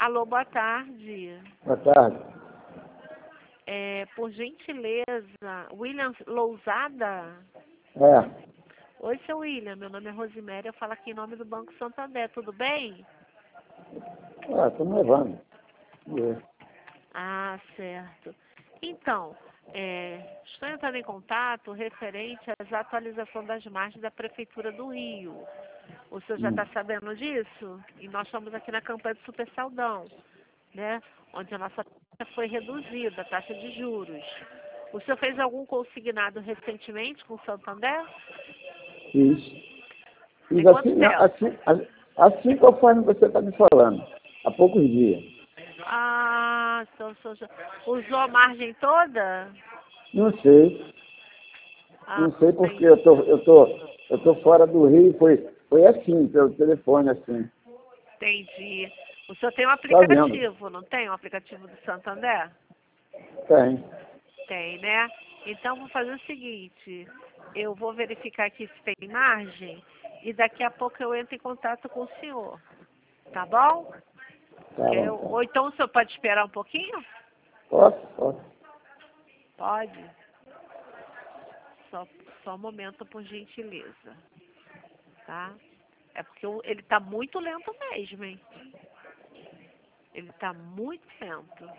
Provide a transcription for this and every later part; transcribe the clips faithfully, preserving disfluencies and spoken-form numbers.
Alô, boa tarde. Boa tarde. É, por gentileza, William Lousada? É. Oi, seu William, meu nome é Rosiméria, eu falo aqui em nome do Banco Santander, tudo bem? Ah, estamos levando. É. Ah, certo. Então, é, estou entrando em contato referente às atualizações das margens da Prefeitura do Rio. O senhor já Hum. está sabendo disso? E nós estamos aqui na campanha do Super Saldão, né? Onde a nossa taxa foi reduzida, a taxa de juros. O senhor fez algum consignado recentemente com o Santander? Fiz. Tem Fiz quanto assim, tempo? assim, assim conforme você está me falando. Há poucos dias. Ah, então, o senhor já usou a margem toda? Não sei. Ah, Não sei porque entendi. eu tô, eu tô, eu tô fora do Rio. Foi, foi assim, pelo telefone, assim. Entendi. O senhor tem um Tá vendo? aplicativo, não tem um aplicativo do Santander? Tem. Tem, né? Então, vou fazer o seguinte, eu vou verificar aqui se tem margem e daqui a pouco eu entro em contato com o senhor, tá bom? Tá bom, Eu, tá. ou então o senhor pode esperar um pouquinho? Posso? Posso. Pode. Só, só um momento, por gentileza, tá? É porque o- ele tá muito lento mesmo, hein? Ele tá muito lento.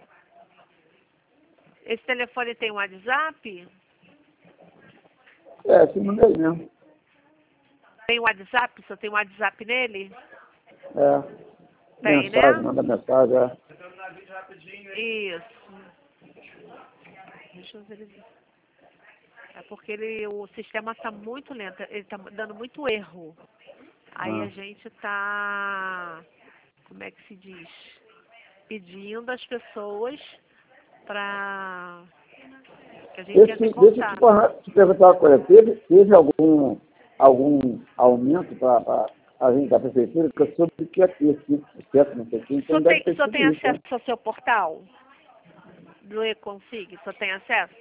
Esse telefone tem um WhatsApp? É, esse número aí mesmo. Tem um WhatsApp? O senhor tem um WhatsApp nele? É. Tem, Mensagem, né? manda mensagem, é. Isso. Deixa eu verificar. É porque ele, o sistema está muito lento, ele está dando muito erro. Aí a Ah. gente está, como é que se diz? Pedindo às pessoas para que a gente entre em Esse, deixa eu te, contato. falar- te perguntar uma coisa. Teve, teve algum, algum aumento para a gente da prefeitura? Porque eu soube que ia ter cinco por cento, não sei o quê, O então senhor deve tem, o ter senhor sido tem isso, acesso né? ao seu portal do E-Config? O senhor tem acesso?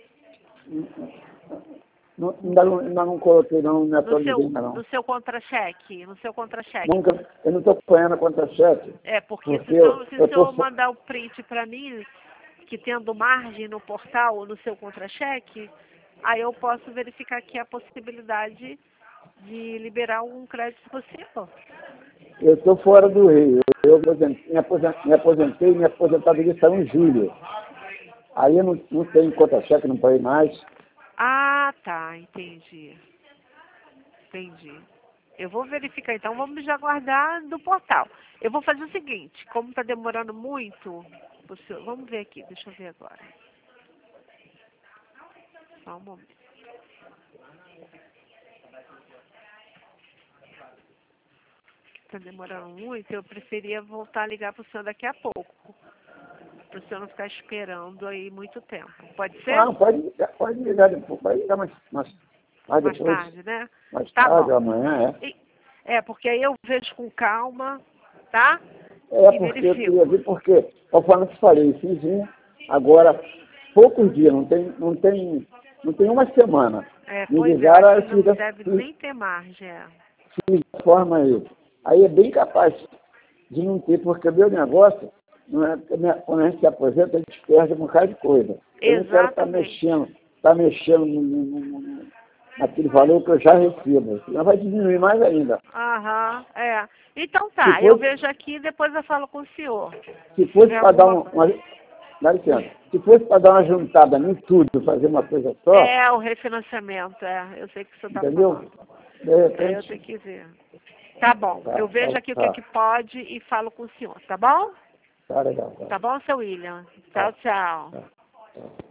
Não, ainda, não, ainda não coloquei, não me No atualizei seu, ainda não. no seu contra-cheque, no seu contra-cheque. Nunca, eu não estou acompanhando a conta-cheque, É, porque se o porque eu senhor, se o estou... senhor mandar o print para mim, que tendo margem no portal ou no seu contra-cheque, aí eu posso verificar aqui a possibilidade de liberar um crédito possível. Eu estou fora do Rio. Eu aposentei, me, aposentei, me aposentei, minha aposentadoria saiu em julho. Aí eu não, não tenho conta-cheque, não paguei mais. Ah, tá, entendi. Entendi. Eu vou verificar, então vamos já aguardar do portal. Eu vou fazer o seguinte, como está demorando muito, o senhor- vamos ver aqui, deixa eu ver agora. Só um momento. Está demorando muito, eu preferia voltar a ligar para o senhor daqui a pouco, para o senhor não ficar esperando aí muito tempo. Pode ser? Ah, pode ligar, pode ligar depois, pode ligar mais, mais, mais Mais depois, tarde, né? mais Tá tarde, bom. ou amanhã, é. E- É, porque aí eu vejo com calma, tá? É E porque eu queria verifico. ver, porque, conforme eu te falei, fiz um, agora, poucos dias, não tem, não tem, não tem uma semana. É, Me pois é, eu ligaram, acho aí que eu fiz, não da- deve fiz, nem ter margem. É. fiz da forma aí. Aí é bem capaz de não ter, porque o meu negócio, não é, quando a gente se aposenta, a gente perde um bocado de coisa. Eu não quero estar Exatamente. mexendo, estar mexendo no, no, no, no, naquele valor que eu já recebo. Senão vai diminuir mais ainda. Aham, é. Então Se tá, eu fosse, vejo aqui e depois eu falo com o senhor. se Se fosse tiver para dar alguma... uma, uma, dá licença, se fosse para dar uma juntada em tudo, fazer uma coisa só, É, o refinanciamento, é. Eu sei que o senhor tá entendeu? falando. De É, eu tenho repente, que ver. Tá bom, tá, eu vejo tá, aqui o que, tá, que pode e falo com o senhor, tá bom? tá legal, tá, Tá bom, seu William? Tchau, tá, tchau. tá, tá.